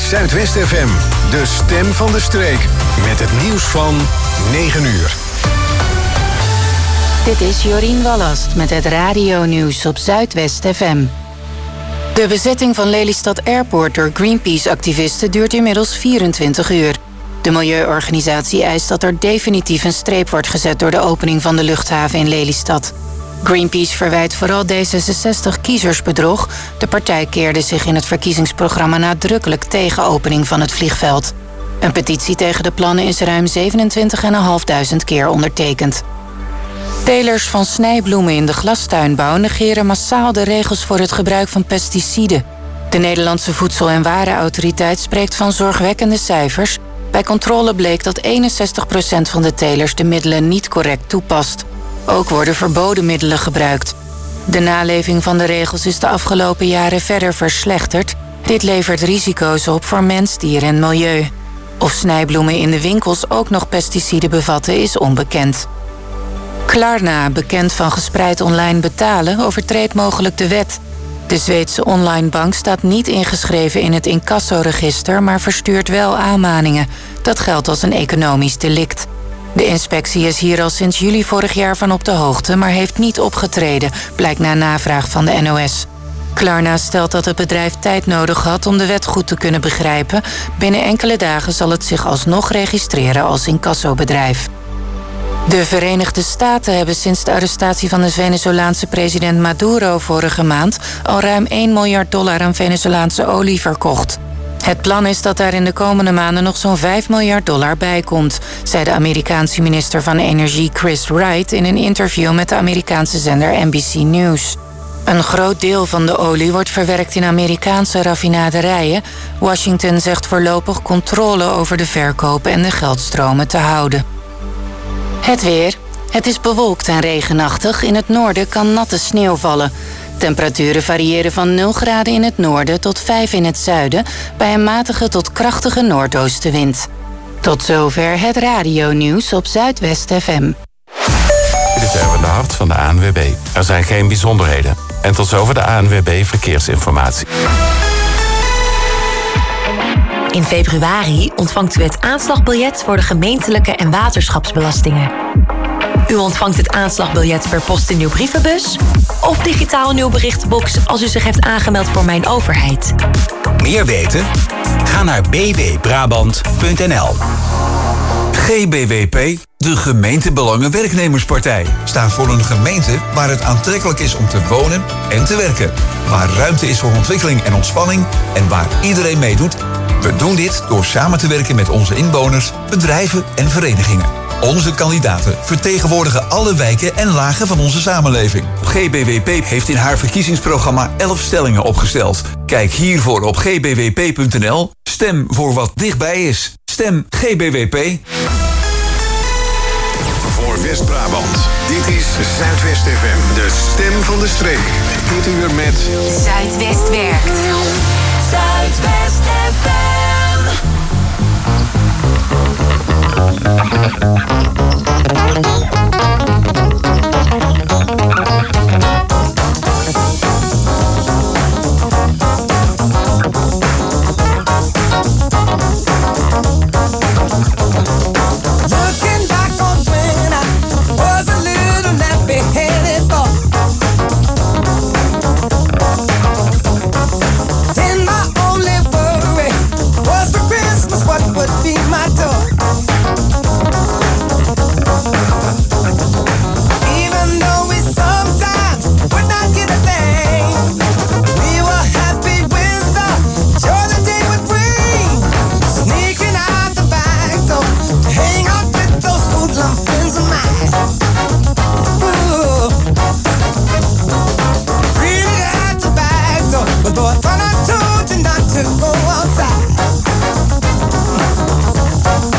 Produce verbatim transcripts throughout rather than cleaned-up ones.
is Zuidwest F M, de stem van de streek. Met het nieuws van negen uur. Dit is Jorien Wallast met het radio-nieuws op Zuidwest F M. De bezetting van Lelystad Airport door Greenpeace-activisten duurt inmiddels vierentwintig uur. De milieuorganisatie eist dat er definitief een streep wordt gezet door de opening van de luchthaven in Lelystad. Greenpeace verwijt vooral D zesenzestig kiezersbedrog. De partij keerde zich in het verkiezingsprogramma nadrukkelijk tegen opening van het vliegveld. Een petitie tegen de plannen is ruim zevenentwintigduizend vijfhonderd keer ondertekend. Telers van snijbloemen in de glastuinbouw negeren massaal de regels voor het gebruik van pesticiden. De Nederlandse Voedsel- en Warenautoriteit spreekt van zorgwekkende cijfers. Bij controle bleek dat eenenzestig procent van de telers de middelen niet correct toepast. Ook worden verboden middelen gebruikt. De naleving van de regels is de afgelopen jaren verder verslechterd. Dit levert risico's op voor mens, dier en milieu. Of snijbloemen in de winkels ook nog pesticiden bevatten is onbekend. Klarna, bekend van gespreid online betalen, overtreedt mogelijk de wet. De Zweedse online bank staat niet ingeschreven in het incassoregister, maar verstuurt wel aanmaningen. Dat geldt als een economisch delict. De inspectie is hier al sinds juli vorig jaar van op de hoogte, maar heeft niet opgetreden, blijkt na navraag van de N O S. Klarna stelt dat het bedrijf tijd nodig had om de wet goed te kunnen begrijpen. Binnen enkele dagen zal het zich alsnog registreren als incassobedrijf. De Verenigde Staten hebben sinds de arrestatie van de Venezolaanse president Maduro vorige maand al ruim één miljard dollar aan Venezolaanse olie verkocht. Het plan is dat daar in de komende maanden nog zo'n vijf miljard dollar bij komt, zei de Amerikaanse minister van Energie Chris Wright in een interview met de Amerikaanse zender N B C News. Een groot deel van de olie wordt verwerkt in Amerikaanse raffinaderijen. Washington zegt voorlopig controle over de verkoop en de geldstromen te houden. Het weer. Het is bewolkt en regenachtig. In het noorden kan natte sneeuw vallen. Temperaturen variëren van nul graden in het noorden tot vijf in het zuiden, bij een matige tot krachtige noordoostenwind. Tot zover het radionieuws op Zuidwest F M. Dit is Erwin de Hart van de A N W B. Er zijn geen bijzonderheden. En tot zover de A N W B Verkeersinformatie. In februari ontvangt u het aanslagbiljet voor de gemeentelijke en waterschapsbelastingen. U ontvangt het aanslagbiljet per post in uw brievenbus of digitaal in uw berichtenbox als u zich heeft aangemeld voor Mijn Overheid. Meer weten? Ga naar b w brabant punt n l. G B W P, de Gemeentebelangen-werknemerspartij, staat voor een gemeente waar het aantrekkelijk is om te wonen en te werken. Waar ruimte is voor ontwikkeling en ontspanning en waar iedereen meedoet. We doen dit door samen te werken met onze inwoners, bedrijven en verenigingen. Onze kandidaten vertegenwoordigen alle wijken en lagen van onze samenleving. G B W P heeft in haar verkiezingsprogramma elf stellingen opgesteld. Kijk hiervoor op g b w p punt n l. Stem voor wat dichtbij is. Stem G B W P. Voor West-Brabant, dit is Zuidwest F M, de stem van de streek. Dit uur met Zuidwest werkt. Zuidwest F M. But boy, I thought I told you not to go outside.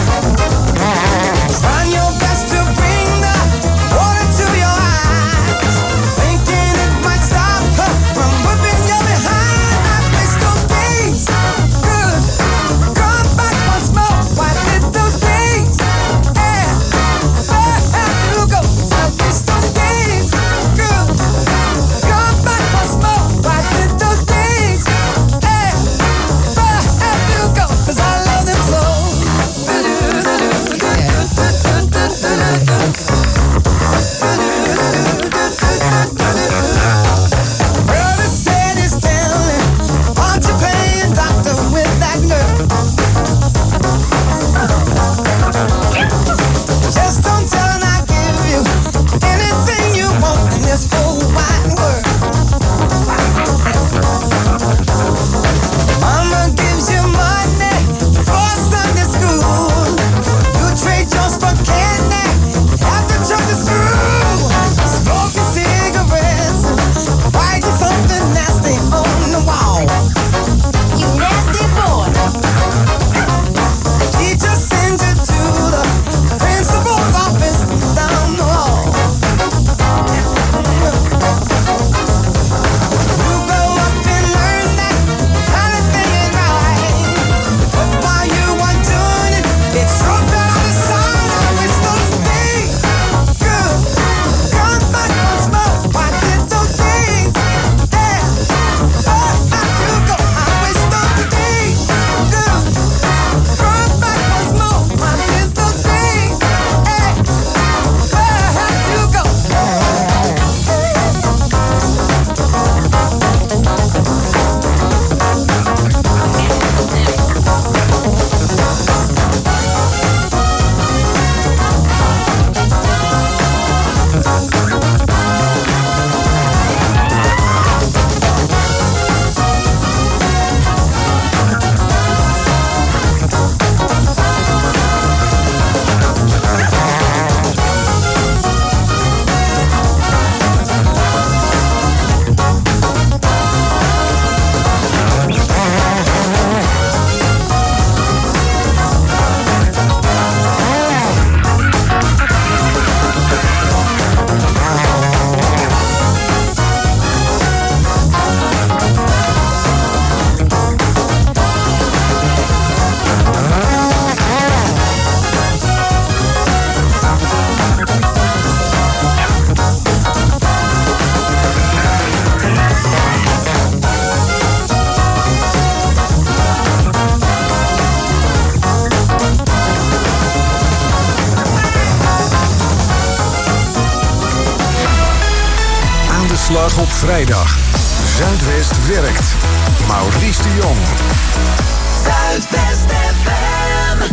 Zaterdag op vrijdag. Zuidwest werkt. Maurice de Jong. Zuidwest F M.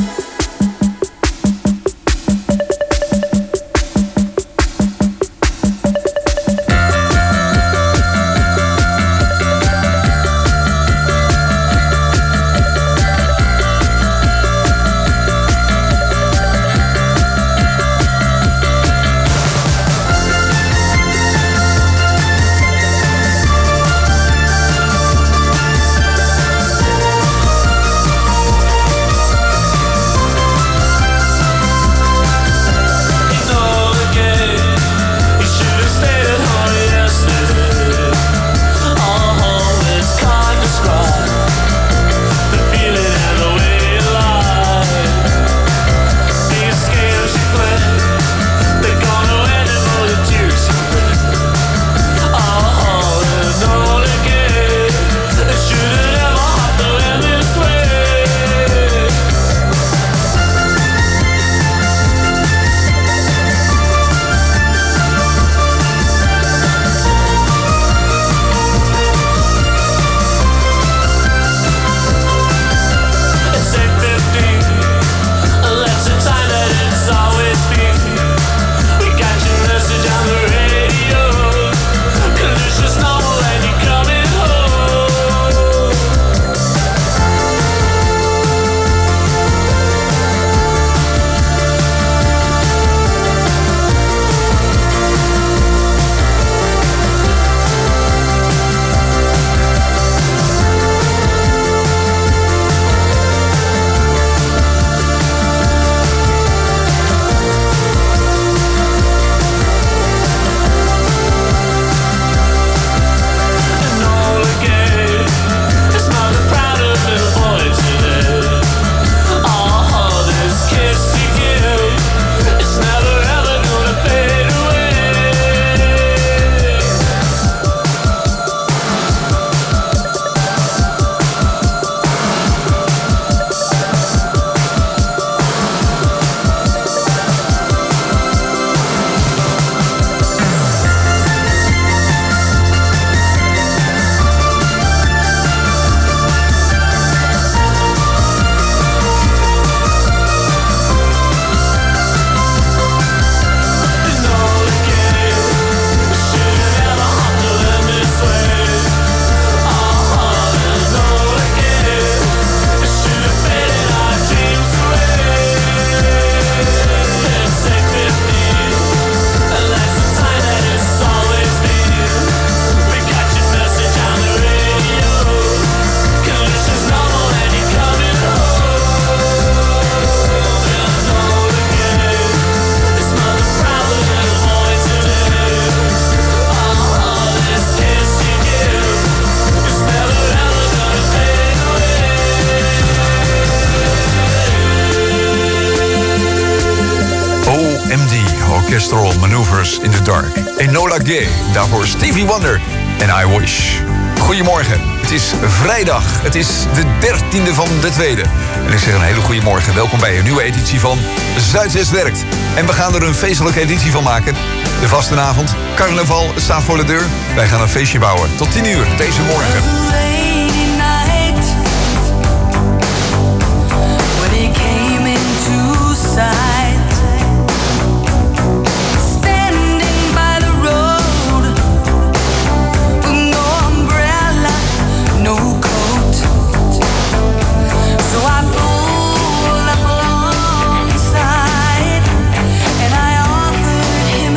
Orchestral Maneuvers in the Dark. Enola Gay, daarvoor Stevie Wonder en I Wish. Goedemorgen, het is vrijdag. Het is de dertiende van de tweede. En ik zeg een hele goede morgen. Welkom bij een nieuwe editie van Zuidwest Werkt. En we gaan er een feestelijke editie van maken. De vastenavond, carnaval staat voor de deur. Wij gaan een feestje bouwen. Tot tien uur deze morgen.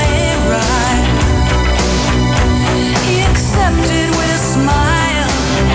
With a smile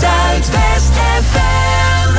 Zuidwest F M.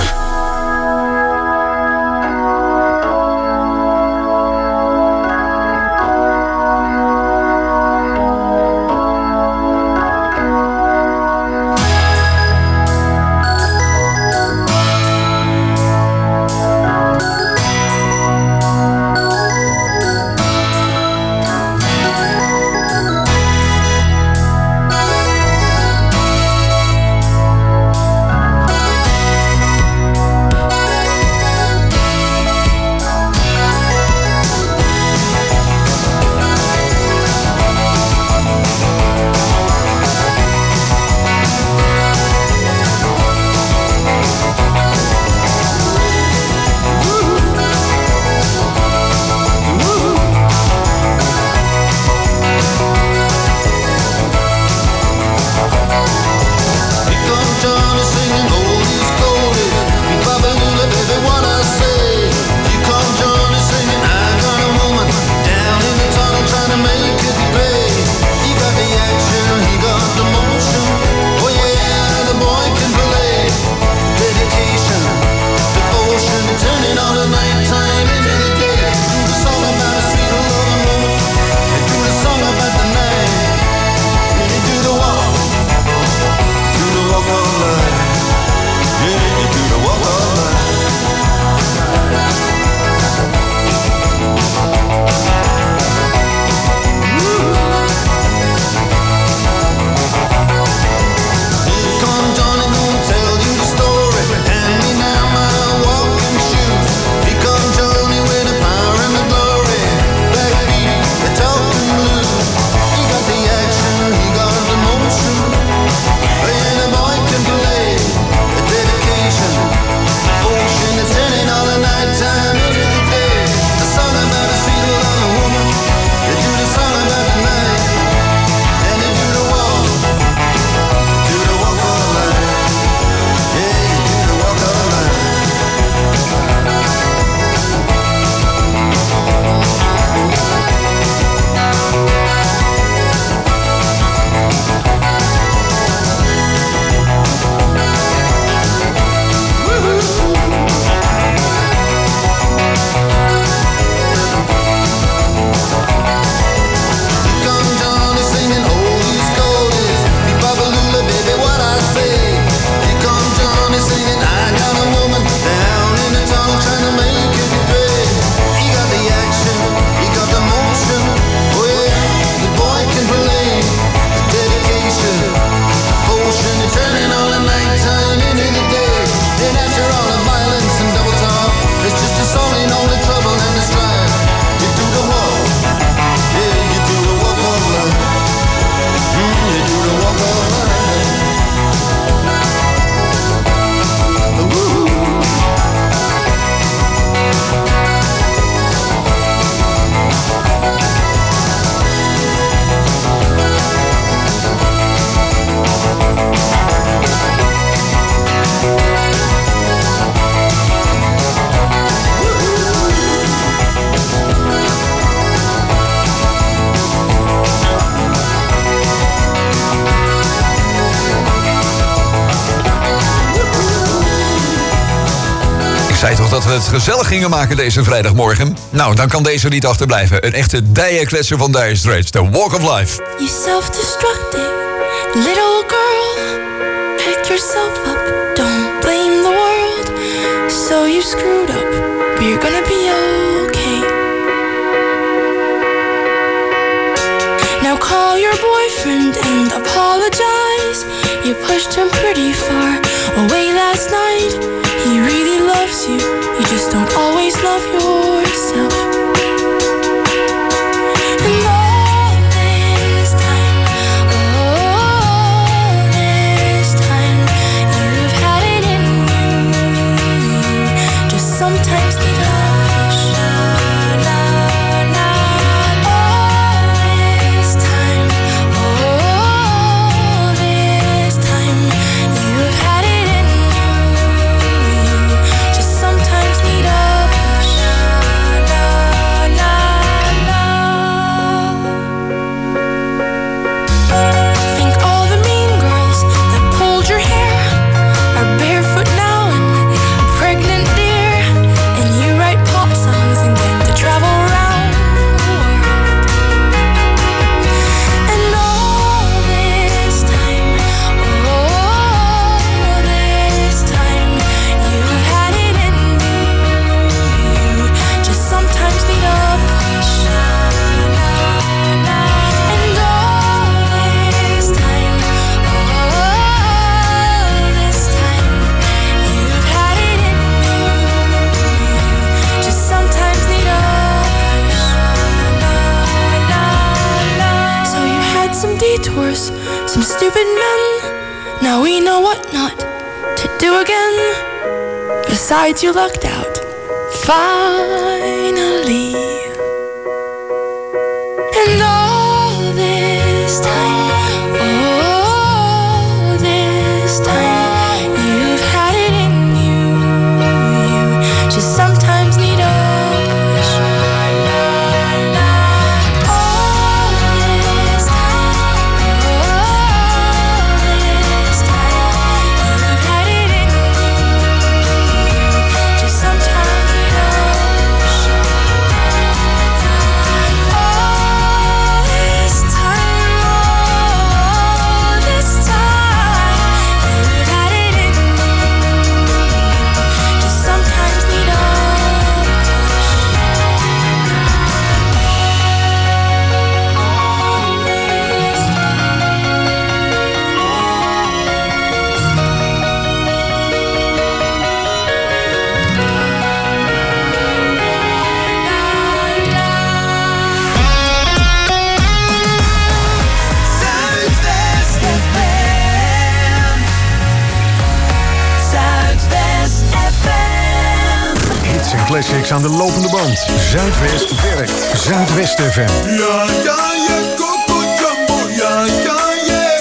zei toch dat we het gezellig gingen maken deze vrijdagmorgen? Nou, dan kan deze niet achterblijven. Een echte dijenkletser van Dire Straits, The Walk of Life. You self-destructive little girl, pick yourself up, don't blame the world. So you screwed up, but you're gonna be okay. Now call your boyfriend and apologize. You pushed him pretty far away last night. He really loves you, you just don't always love yourself. And all this time, all this time, you've had it in you, just sometimes need a push. All this time, all this time, you've had it in you, just sometimes need a push. course, some stupid men. Now we know what not to do again. Besides, you lucked out, finally. And all this time, all this time, you've had it in you. You just sometimes need a push. All this time, all this time, you've had it in you. Just sometimes need a push. All this time, all this time, you've had it in you. Just sometimes need a Zuidwest F M. Zuidwest F M. Hits en classics aan de lopende band. Zuidwest werkt. Zuidwest F M. Ja, ja, je Coco Jumbo, ja, ja, je.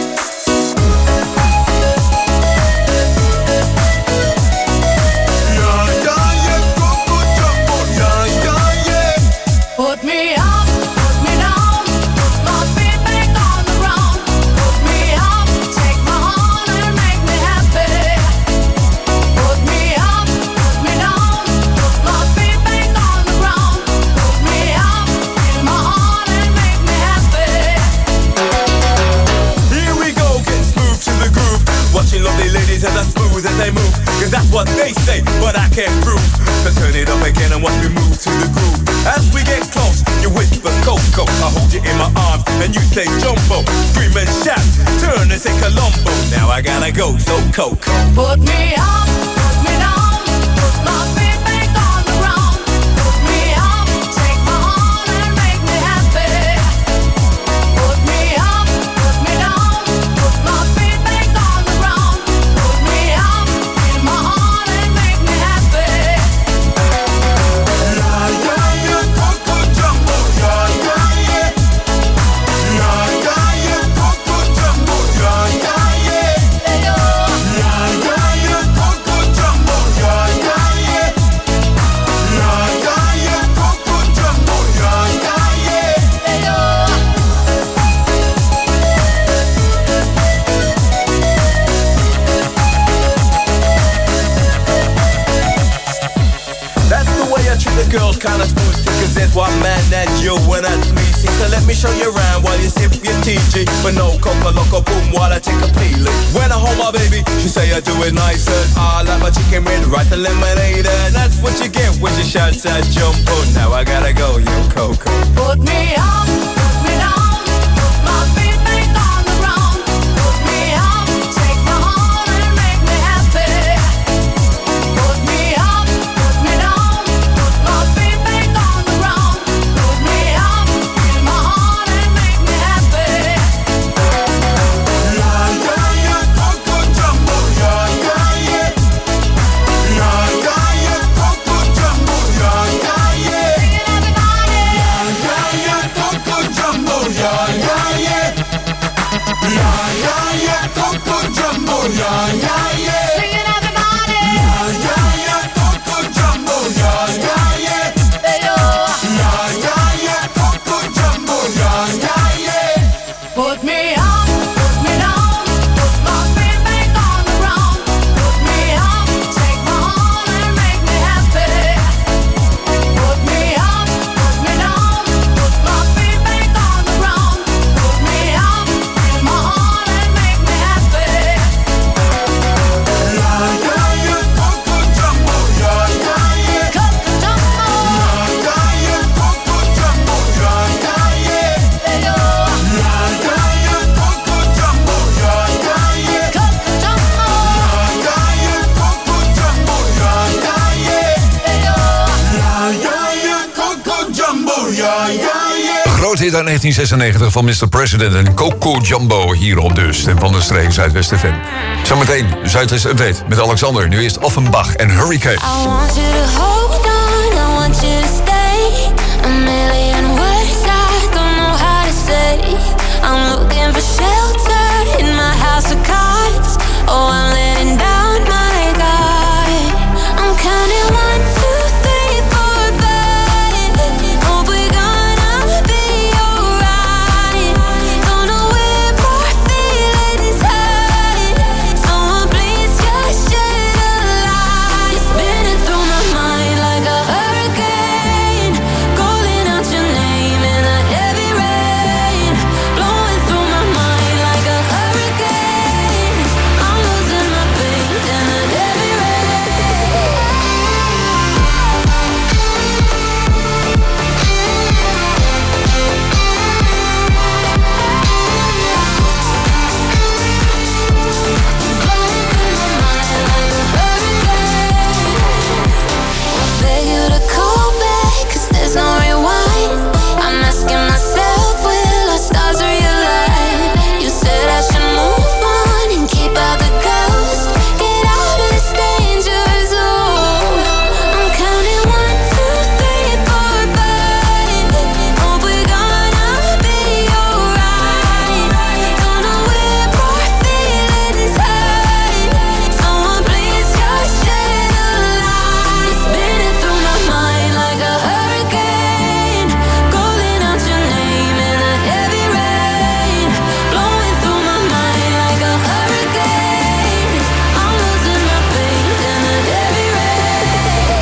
Ja, ja, je Coco Jumbo, ja, ja, je. Put me up, put me down, put my feet back on the ground. Put me up, take my hand and make me happy. Put me up, put me down, put my feet back on the ground. Put me up, feel my heart and make me happy. Here we go, get smooth to the groove. Watching lovely ladies as I smooth as they move. Cause that's what they say, but I can't prove. So turn it up again and watch me move to the groove. As we get close, you whisper Coco. I hold you in my arms and you say Jumbo. Scream and shout, turn and say Colombo. Now I gotta go, so Coco. Put me up, put me down, put my feet back on the ground. Put me up, take my hand and make me happy. Put me up, put me down, put my feet back on the ground. Put me up, feel my heart and make me happy. Ja, ja, je Coco Jumbo, ja, ja, je. Ja, ja, je Coco Jumbo, ja, ja, je. Ja, ja, je Coco Jumbo, ja, ja, je. Ja, ja, je Coco Jumbo, ja, ja, je. That's the way I treat the girls, kinda smooth. Cause there's one man that you when that's me. See, so let me show you around while you sip your T G. But no coca loco boom while I take a peeling. When I hold my baby, she say I do it nicer. I like my chicken with rice and lemonade. And that's what you get when you shout that Jumbo. Now I gotta go, yo Coco. Put me up, put me down, put my feet back on the ground. Put me up, take my hand and make me happy. Put me up, put me down, put my feet back on the ground. Put me up, feel my heart and make me happy. Ja, ja, je Coco Jumbo, ja, ja, je. Ja, ja, je Coco Jumbo, ja, ja, je. Ja, ja, je Coco Jumbo, ja, ja, je. Ja, ja, je Coco Jumbo, ja, ja, je. Sing it, everybody. Ja, ja, je Coco Jumbo, ja, ja, je. Ja, ja, je Coco Jumbo, ja, ja, je. Put me up, put me down, put my feet back on the ground. Put me up, take my hand and make me happy. Put me up, put me down, put my feet back on the ground. Put me up, feel my heart and make me happy. hit uit negentien zesennegentig van mister President en Coco Jumbo hier op de Stem van de Streek Zuidwest F M. Zometeen Zuidwest Update met Alexander. Nu eerst Offenbach en Hurricane. I want you to hold on, I want you to stay. A million words I don't know how to say. I'm looking for shelter in my house of cards. Oh, I'm letting down my guard. I'm counting one, two, three, four, five. Hope we're gonna be alright. Don't know where more feelings hide. Someone please just shed a light. It's spinning through my mind like a hurricane, calling out your name in a heavy rain, blowing through my mind like a hurricane. I'm losing my faith in a heavy rain. Beg you to call back, 'cause there's no rewind. I'm asking myself, will our stars realign? You said I should move on and keep out the ghost. Get out of this danger zone. I'm counting one, two, three, four, five. Hope we're gonna be alright. Don't know where more feelings hide. Someone please just shed a light. It's spinning through my mind like a hurricane, calling out your name in a heavy rain, blowing through my mind like a hurricane. I'm losing my faith in a heavy rain.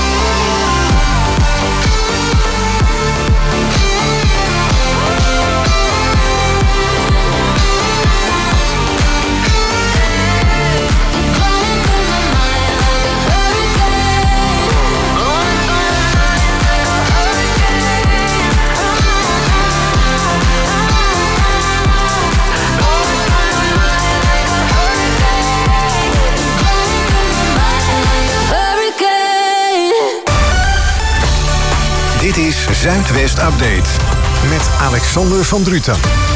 Blowing through my mind like a hurricane. Blowing through my mind like a hurricane. Blowing through my mind like a hurricane. Blowing through my mind like a hurricane. Dit is Zuidwest Update met Alexander van Druten.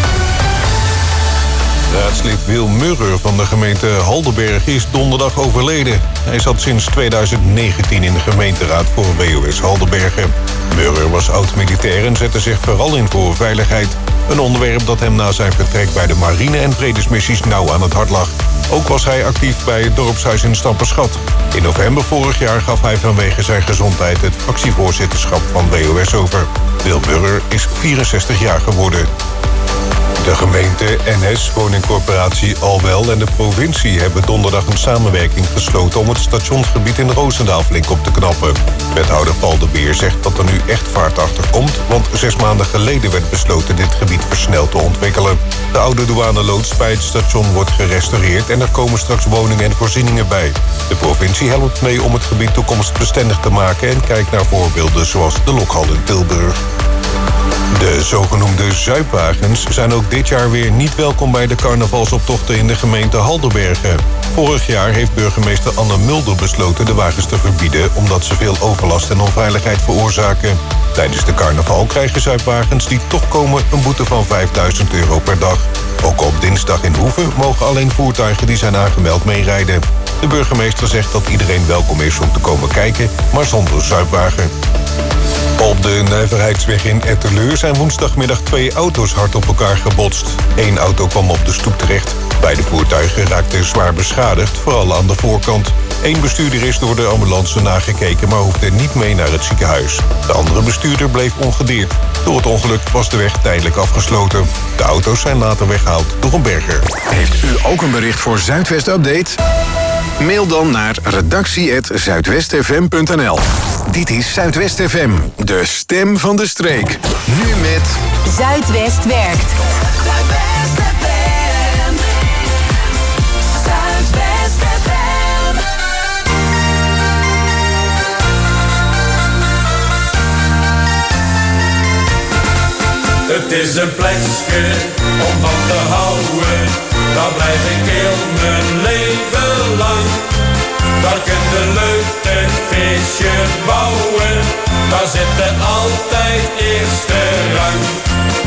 Raadslid Wil Murrer van de gemeente Haldenberg is donderdag overleden. Hij zat sinds tweeduizend negentien in de gemeenteraad voor W O S Haldenbergen. Murrer was oud-militair en zette zich vooral in voor veiligheid. Een onderwerp dat hem na zijn vertrek bij de marine en vredesmissies nauw aan het hart lag. Ook was hij actief bij het dorpshuis in Stamperschat. In november vorig jaar gaf hij vanwege zijn gezondheid het fractievoorzitterschap van W O S over. Wil Murrer is vierenzestig jaar geworden. De gemeente, N S, woningcorporatie Alwel en de provincie hebben donderdag een samenwerking gesloten om het stationsgebied in Roosendaal flink op te knappen. Wethouder Paul de Beer zegt dat er nu echt vaart achter komt, want zes maanden geleden werd besloten dit gebied versneld te ontwikkelen. De oude douaneloods bij het station wordt gerestaureerd en er komen straks woningen en voorzieningen bij. De provincie helpt mee om het gebied toekomstbestendig te maken en kijkt naar voorbeelden zoals de Lokhal in Tilburg. De zogenoemde zuipwagens zijn ook dit jaar weer niet welkom bij de carnavalsoptochten in de gemeente Haldenbergen. Vorig jaar heeft burgemeester Anne Mulder besloten de wagens te verbieden omdat ze veel overlast en onveiligheid veroorzaken. Tijdens de carnaval krijgen zuipwagens die toch komen een boete van vijfduizend euro per dag. Ook op dinsdag in Hoeve mogen alleen voertuigen die zijn aangemeld meerijden. De burgemeester zegt dat iedereen welkom is om te komen kijken, maar zonder zuipwagen. Op de Nijverheidsweg in Etteleur zijn woensdagmiddag twee auto's hard op elkaar gebotst. Eén auto kwam op de stoep terecht. Beide voertuigen raakten zwaar beschadigd, vooral aan de voorkant. Eén bestuurder is door de ambulance nagekeken, maar hoefde niet mee naar het ziekenhuis. De andere bestuurder bleef ongedeerd. Door het ongeluk was de weg tijdelijk afgesloten. De auto's zijn later weggehaald door een berger. Heeft u ook een bericht voor Zuidwest Update? Mail dan naar redactie apenstaartje zuidwestfm punt n l. Dit is Zuidwest F M, de stem van de streek. Nu met Zuidwest werkt. Zuidwest F M. Zuidwest F M. Het is een plekje om van te houden. Daar blijf ik heel mijn leven lang. Daar kun je leuk een feestje bouwen. Daar zit er altijd eerste rang.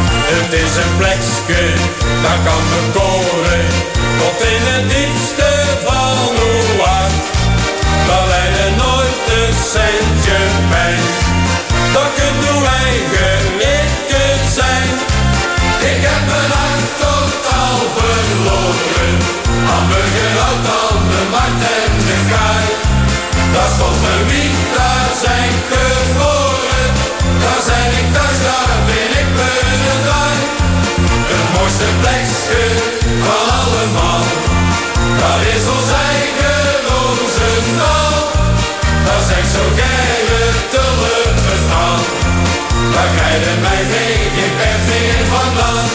Het is een plekje, daar kan men koren, tot in het diepste van uw hart. Daar lijden nooit een centje pijn, dat kunt uw eigen likken zijn. Ik heb mijn hart totaal verloren, hamburgerhout aan de markt en de kaai. Daar stond mijn wieg, daar zijn geboren, daar zijn ik thuis, daar vind ik me een draai. Het mooiste plekje van allemaal, dat is ons eigen Roosendaal. Daar zijn zo geile tulpenverhaal, daar krijgen mij geen pet meer vandaan.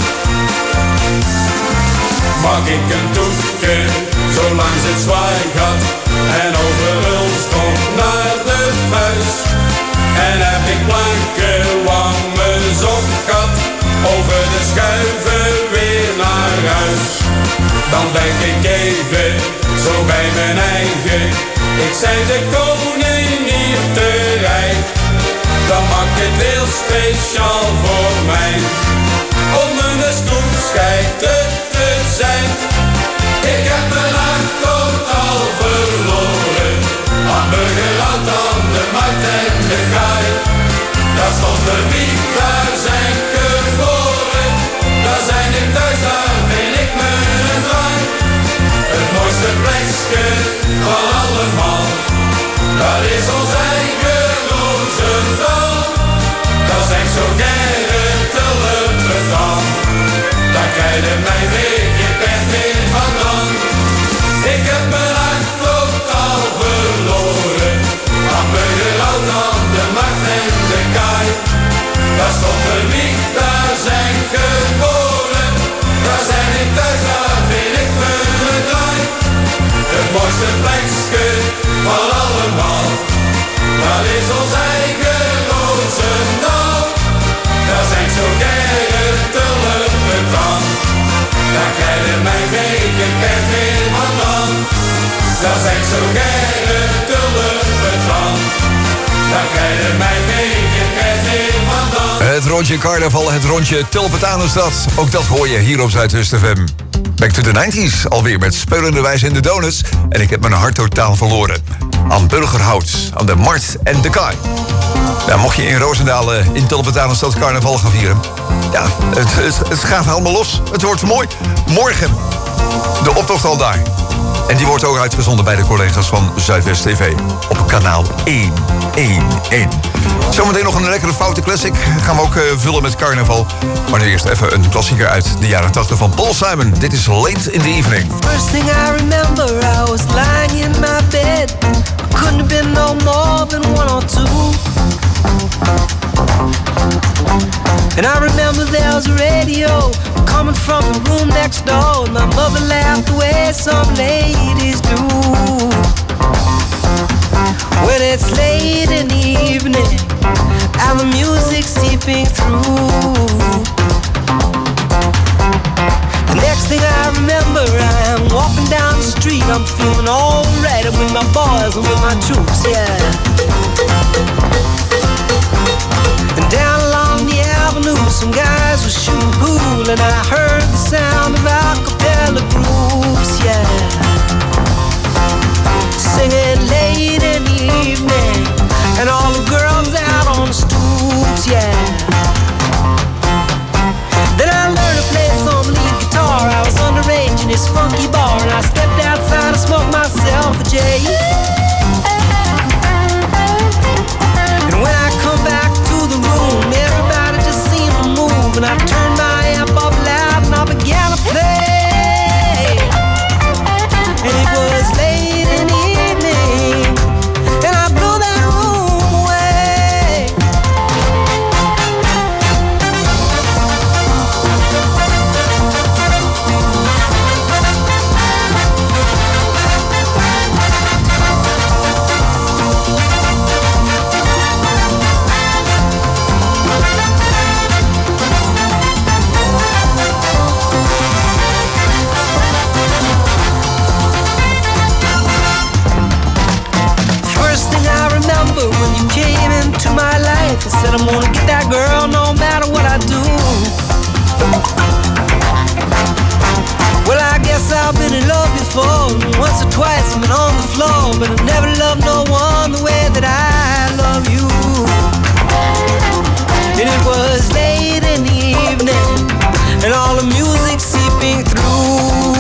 Mag ik een toetje, zolang het zwaai gaat, en over ons komt naar de vuist. En heb ik blanke wangen zok gehad, over de schuiven weer naar huis. Dan denk ik even, zo bij mijn eigen, ik zei de koning hier te rijk. Dan maakt het heel speciaal voor mij, om een stoel scheiden te zijn. Ik heb mijn hart totaal verloren, hamburgerhout aan de markt en de kaai. Daar stond de wieg, daar zijn geboren, daar zijn ik thuis, daar vind ik me een draai. Het mooiste plekje van allemaal, dat is ons eigen Roosendaal. Daar zijn zo geile tulpenverhaal, daar krijgen mij weer geen pet meer vandaan. Ik heb mijn hart totaal verloren, hamburgerhout aan de markt en de kaai. Daar stond een wieg, daar zijn geboren, daar zijn ik thuis, daar vind ik me een draai. Het mooiste plekje van allemaal, dat is ons eigen Roosendaal. Daar zijn zo geile tulpenverhaal, daar krijgen mij geen pet meer vandaan. Daar zijn zo geile tulpenverhaal, daar krijgen mij geen pet meer vandaan. Het rondje carnaval, het rondje Tulpentanenstad. Ook dat hoor je hier op Zuidwest F M. Back to the nineties, alweer met Speulende Wijs en de Donuts. En ik heb mijn hart totaal verloren. Aan Burgerhout, aan de Markt en de Kaai. Ja, mocht je in Roosendaal uh, in Tulpentanenstad carnaval gaan vieren. Ja, het, het, het gaat helemaal los. Het wordt mooi. Morgen de optocht al daar. En die wordt ook uitgezonden bij de collega's van Zuidwest T V. Op kanaal honderdéén. Zometeen nog een lekkere foute classic. Gaan we ook uh, vullen met carnaval. Maar nu eerst even een klassieker uit de jaren tachtig van Paul Simon. Dit is Late in the Evening. First thing I remember, I was lying in my bed. I couldn't have been no more than one or two. And I remember there was a radio coming from the room next door. And my mother laughed the way some ladies do. When it's late in the evening and the music seeping through. The next thing I remember, I'm walking down the street. I'm feeling alright. I'm with my boys and with my troops, yeah. And down along the avenue, some guys were shooting pool, and I heard the sound of a cappella groups, yeah. Singing late in the evening, and all the girls out on the stoops, yeah. Then I learned to play some lead guitar. I was underage in this funky bar, and I stepped outside to smoke myself a J. And when I come back to the room, everybody just seemed to move, and I turned my amp up loud and I began to play. And it was late in the evening, and I blew that room away. love, but I never loved no one the way that I love you. And it was late in the evening, and all the music seeping through.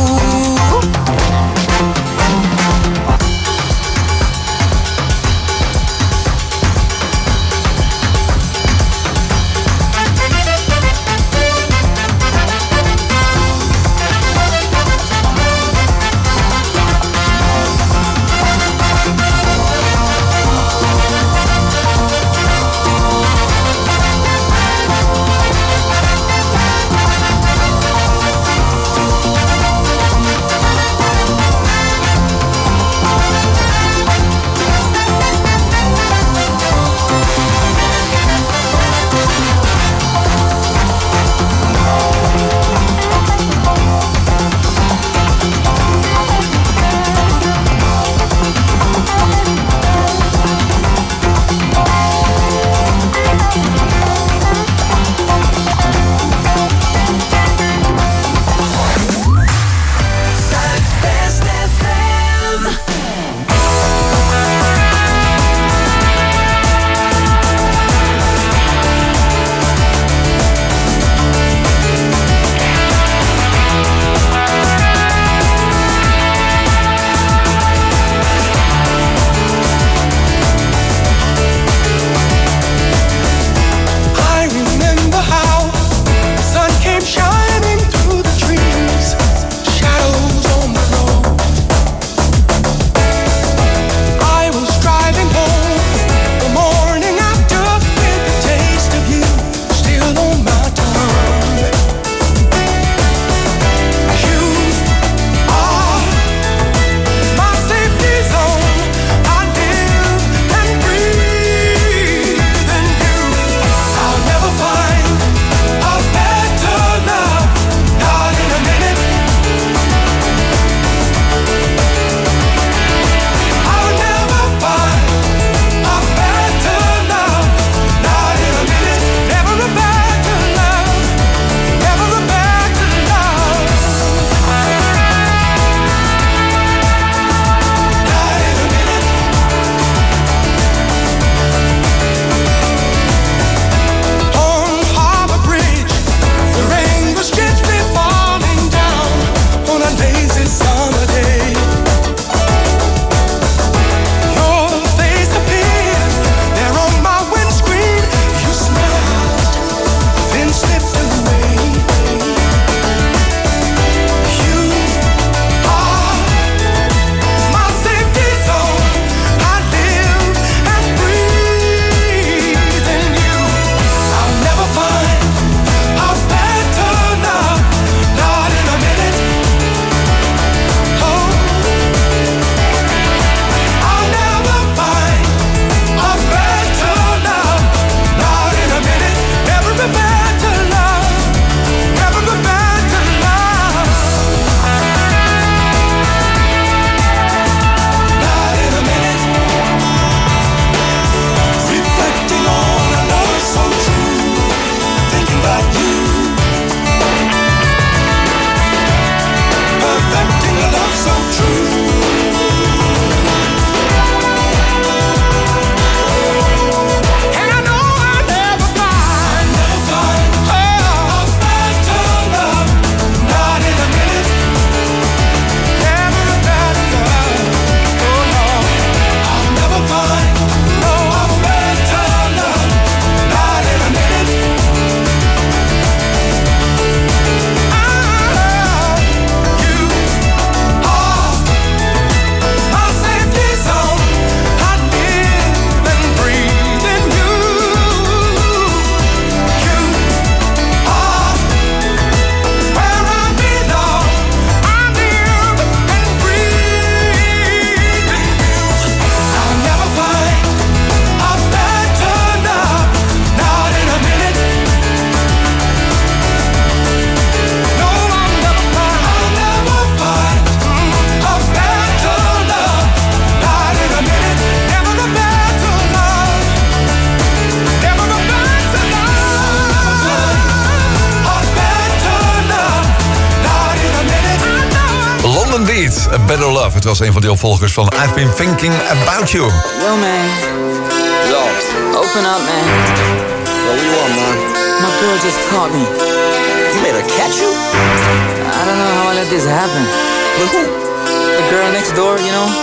London Beat, A Better Love. Het was een van de opvolgers van I've Been Thinking About You. Yo, man. Yo. Open up, man. Yo, what you want, man? My girl just caught me. You made her catch you? I don't know how I let this happen. But who? The girl next door, you know?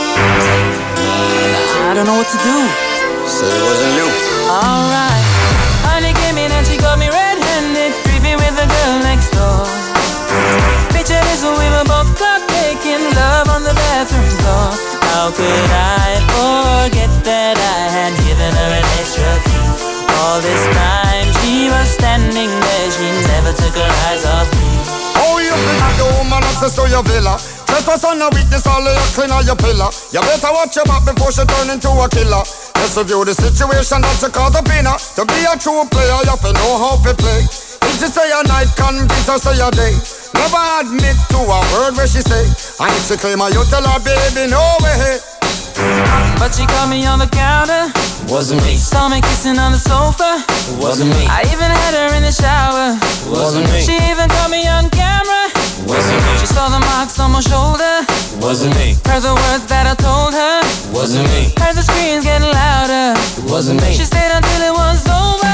I don't know what to do. Said it wasn't you. Alright. Honey came in and she got me red-handed, creepy with the girl next door. Picture this when we were both caught making love on the bathroom floor. How could I forget that I had given her an extra key? All this time she was standing there, she never took her eyes off me. Oh, you think the woman access to your villa? Trespass on a witness, all of your clean on your pillar. You better watch your back before she turn into a killer. Just review the situation that you call the winner. To be a true player, you have to know how to play. If she say a night, convince her say a day. Never admit to a word where she say. And if she claim her, you tell her, baby, no way. But she caught me on the counter. Wasn't me. Saw me kissing on the sofa. Wasn't me. I even had her in the shower. Wasn't me. She even caught me on camera. Wasn't me. She saw the marks on my shoulder. Wasn't me. Heard the words that I told her. Wasn't me. Heard the screams getting louder. Wasn't me. She stayed until it was over.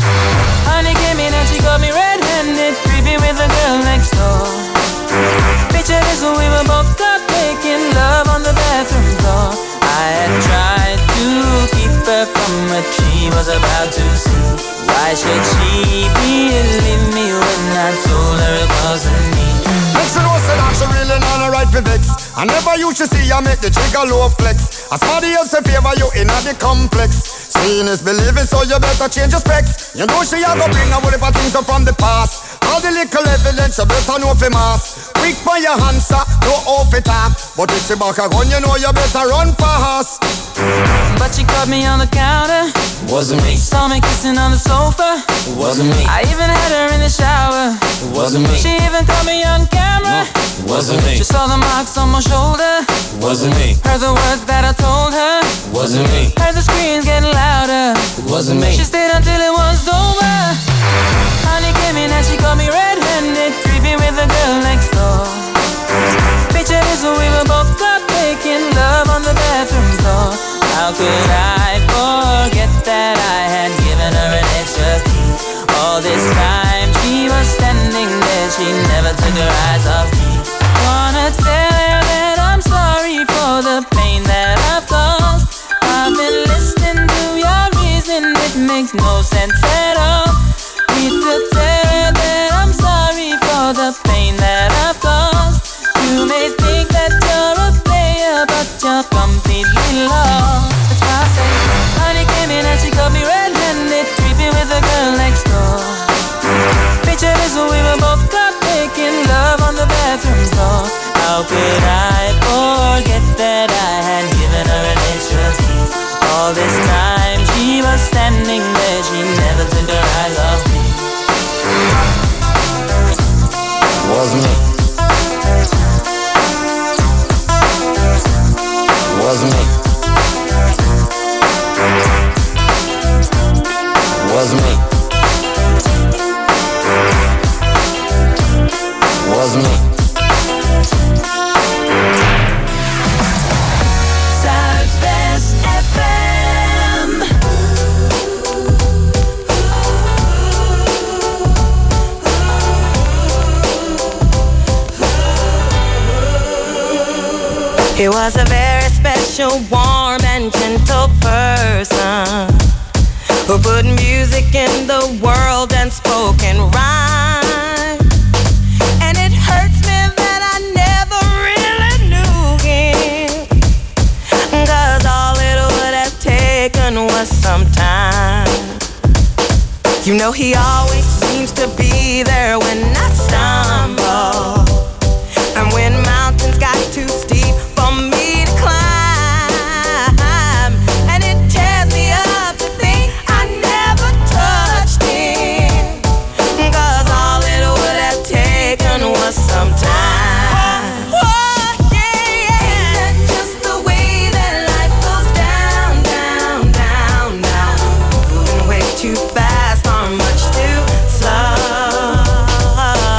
Honey came in and she got me red-handed, creepy with the girl next door. Picture this when we were both caught making love on the bathroom floor. I had tried to keep her from what she was about to see. Why should she believe me when I told her it wasn't me? Makes you know say that she really not a right for vex. I never used to see you make the trigger low flex. As somebody else in favor you in the complex. Seeing is believing, so you better change your specs. You know she a go bring a whole heap of things up from the past. All the little evidence you better know for mass. Quick for your answer, no off it up. But if she back a gun, you know you better run fast. But she caught me on the counter. Wasn't me. Saw me kissing on the sofa. Wasn't me. I even had her in the shower. Wasn't me. She even caught me on camera. Wasn't me. She saw the marks on my shoulder. Wasn't me. Heard the words that I told her. Wasn't me. Heard the screams getting louder. Wasn't me. She stayed until it was over. Honey came in and she got me red-handed, creepy with the girl next door. Picture this when we were both caught making love on the bathroom floor. How could I forget that I had given her an extra key? All this time she was standing there, she never took her eyes off me. Wanna tell her that I'm sorry for the pain that I've caused. I've been listening to your reason, it makes no sense at all. Need to tell her that I'm sorry for the pain that I've caused. You may think that you're a player, but you're completely lost. That's why I say, honey came in and she got me red-handed, creepy with the girl next door. Picture this when we were both caught making love on the bathroom floor. How could I forget that I had given her an extra key? All this time she was standing there, she never took her eyes off me. Wasn't me. Wasn't me. Wasn't me. Wasn't me. Zuidwest F M. He was a very special, warm and gentle person who put music in the world and spoke in rhyme. And it hurts me that I never really knew him, 'cause all it would have taken was some time. You know he always seems to be there when I stumble, and when mountains got too steep for me to climb, and it tears me up to think I never touched him, 'cause all it would have taken was some time. Oh, yeah, yeah. Ain't that just the way that life goes down, down, down, down? Moving way too fast or much too slow.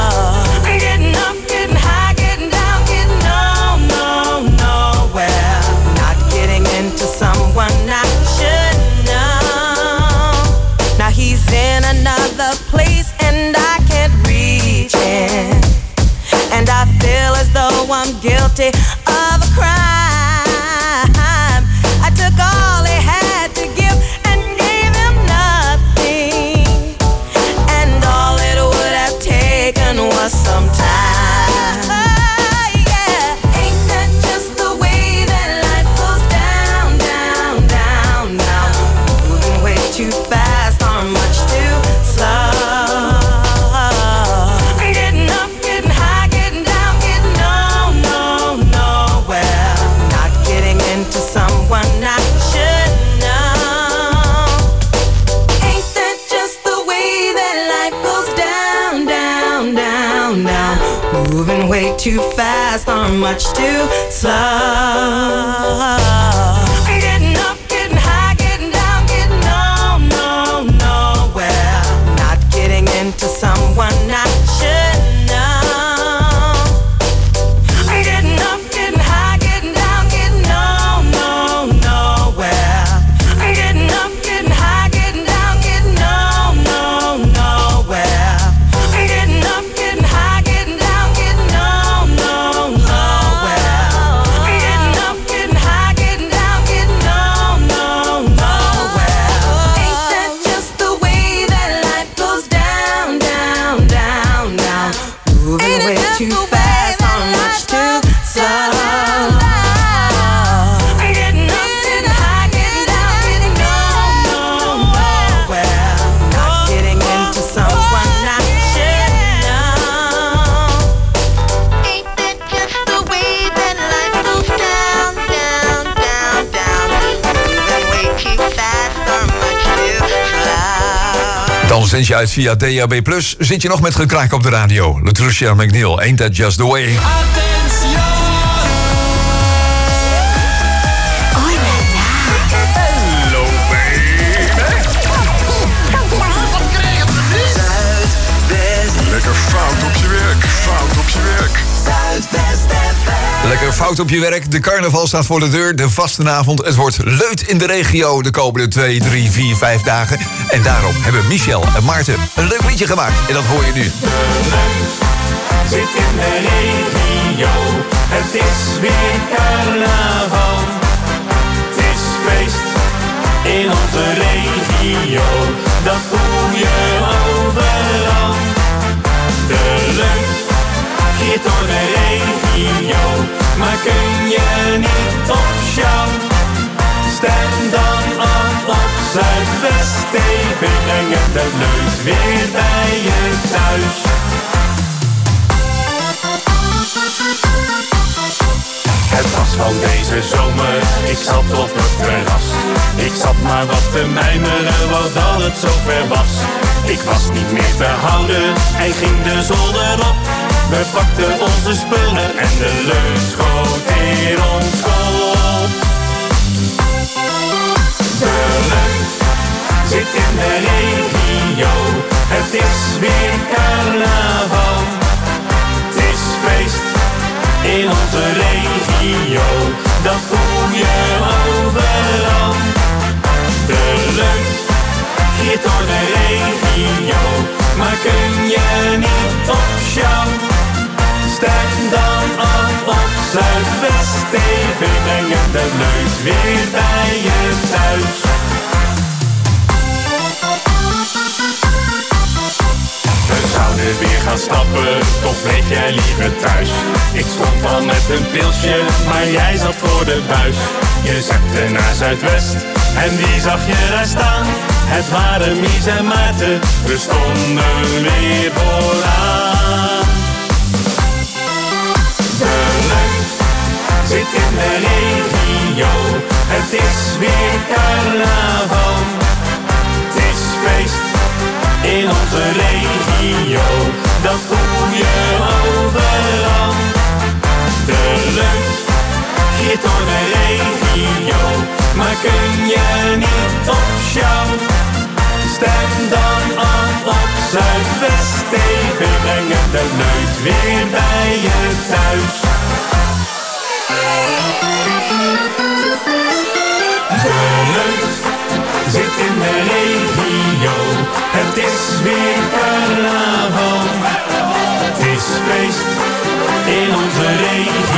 I'm guilty of a crime. I took all he had to give and gave him nothing, and all it would have taken was some time. Way too fast or much too slow. Getting up, getting high, getting down, getting no, no, nowhere. Not getting into someone I should know. Getting up, getting high, getting down, getting no, no, nowhere. Getting up, getting high, getting down, getting no, no, nowhere. Getting up, getting high, getting down, getting no, no, nowhere. Getting up, getting high, getting down, getting no, no, nowhere. Ain't that just the way that life goes down, down, down, down? Moving way too fast or much too slow. Getting up, getting high, getting down, getting no, no, nowhere. Not getting into someone I should know. Ain't that just the way that life goes down, down, down, down? Moving way too fast or much too slow. Dan zend je uit via D A B plus. Zit je nog met gekraak op de radio. Latricia McNeil, Ain't That Just The Way. Hello baby. Lekker fout op je werk, fout op je werk. Zuidwest F M. Lekker fout op je werk. De carnaval staat voor de deur. De vastenavond. Het wordt leut in de regio de komende twee, drie, vier, vijf dagen. En daarom hebben Michel en Maarten een leuk liedje gemaakt. En dat hoor je nu. De leut zit in de regio. Het is weer carnaval. Het is feest in onze regio. Dat voel je overal. De leut giert door de regio. Maar kun je niet op show? Stem dan af op Zuidwest T V. Brengen de leut weer bij je thuis. Het was van deze zomer, ik zat op het terras. Ik zat maar wat te mijmeren, wat dat het zover was. Ik was niet meer te houden en ging de zolder op. We pakten onze spullen en de leut schoot in ons kop. De leut zit in de regio, het is weer carnaval. Het is feest in onze regio, dat voel je overal. De leut giert door de regio, maar kun je niet op show? Stem dan af op Zuidwest T V. Brengen de leut weer bij je thuis. We zouden weer gaan stappen, toch bleef jij liever thuis. Ik stond al met een pilsje, maar jij zat voor de buis. Je zette naar Zuidwest, en wie zag je daar staan? Het waren Mies en Maarten, we stonden weer vooraan. De leut zit in de regio, het is weer carnaval. Het is feest in onze regio, dat voel je overal. De leut giert door de regio, maar kun je niet op show? Stem dan af op Zuidwest T V. Brengen de leut weer bij je thuis. De leut zit in de regio, het is weer carnaval. Het is feest in onze regio.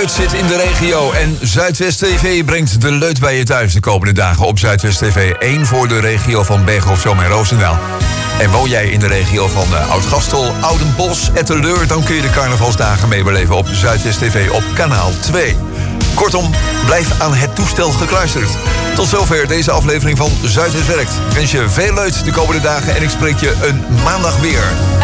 Leut zit in de regio en Zuidwest T V brengt de Leut bij je thuis de komende dagen op Zuidwest T V één voor de regio van Bergen-op-Zoom en Roosendaal. En woon jij in de regio van uh, Oud-Gastel, Oudenbosch, Etteleur, dan kun je de carnavalsdagen meebeleven op Zuidwest T V op kanaal twee. Kortom, blijf aan het toestel gekluisterd. Tot zover deze aflevering van Zuidwest Werkt. Ik wens je veel leut de komende dagen en ik spreek je een maandag weer.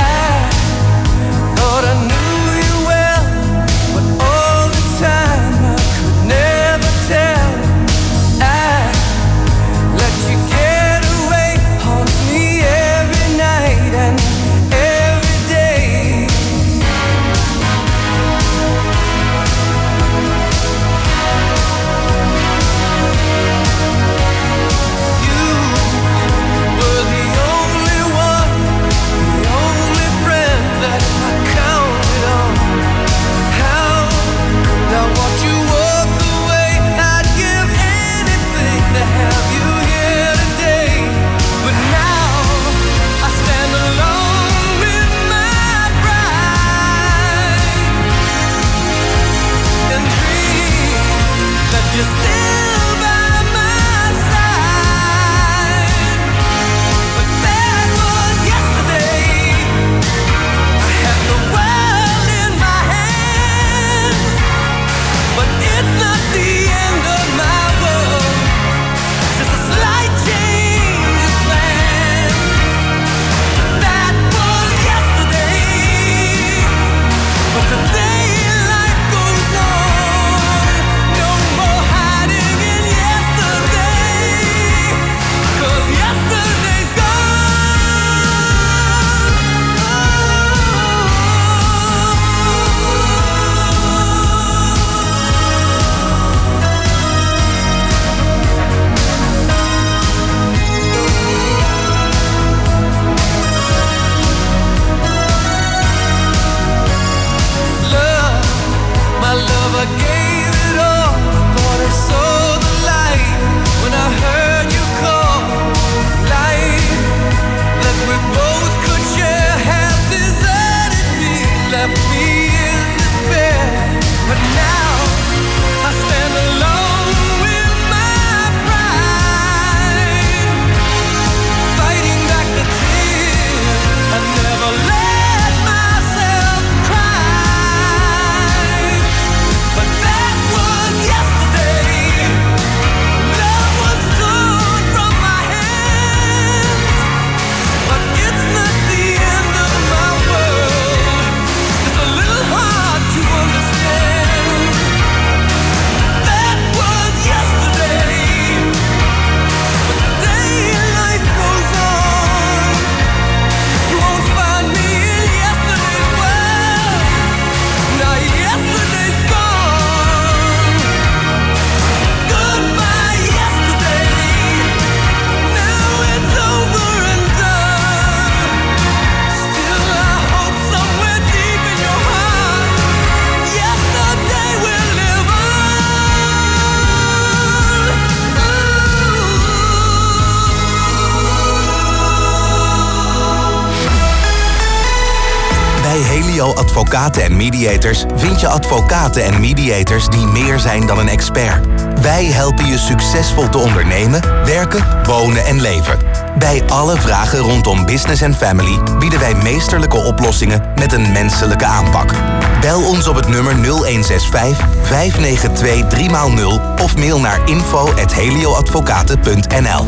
Advocaten en Mediators vind je advocaten en mediators die meer zijn dan een expert. Wij helpen je succesvol te ondernemen, werken, wonen en leven. Bij alle vragen rondom business en family bieden wij meesterlijke oplossingen met een menselijke aanpak. Bel ons op het nummer nul een zes vijf, vijf negen twee, drie nul of mail naar info at helioadvocaten punt n l.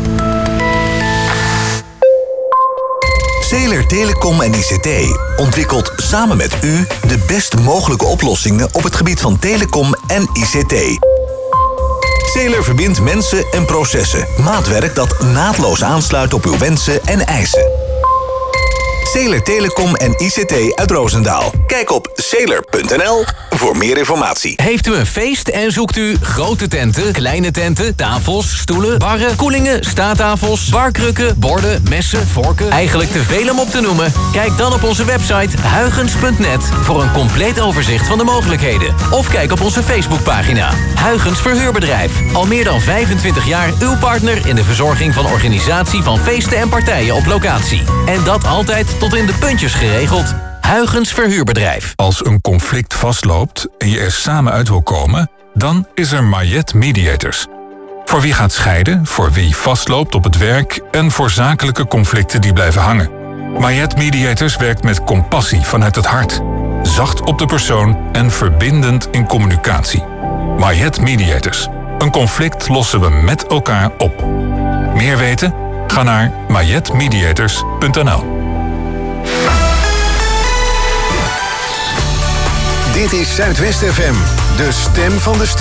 Zeeler Telecom en I C T ontwikkelt samen met u de best mogelijke oplossingen op het gebied van telecom en I C T. Zeeler verbindt mensen en processen. Maatwerk dat naadloos aansluit op uw wensen en eisen. Zeeler Telecom en I C T uit Roosendaal. Kijk op zeeler punt n l voor meer informatie. Heeft u een feest en zoekt u grote tenten, kleine tenten, tafels, stoelen, barren, koelingen, staattafels, barkrukken, borden, messen, vorken? Eigenlijk te veel om op te noemen? Kijk dan op onze website huygens punt net voor een compleet overzicht van de mogelijkheden. Of kijk op onze Facebookpagina. Huygens Verhuurbedrijf. Al meer dan vijfentwintig jaar uw partner in de verzorging van organisatie van feesten en partijen op locatie. En dat altijd tot in de puntjes geregeld. Huygens Verhuurbedrijf. Als een conflict vastloopt en je er samen uit wil komen, dan is er Mayet Mediators. Voor wie gaat scheiden, voor wie vastloopt op het werk en voor zakelijke conflicten die blijven hangen. Mayet Mediators werkt met compassie vanuit het hart, zacht op de persoon en verbindend in communicatie. Mayet Mediators. Een conflict lossen we met elkaar op. Meer weten? Ga naar mayet mediators punt n l. Dit is Zuidwest F M, de stem van de streek.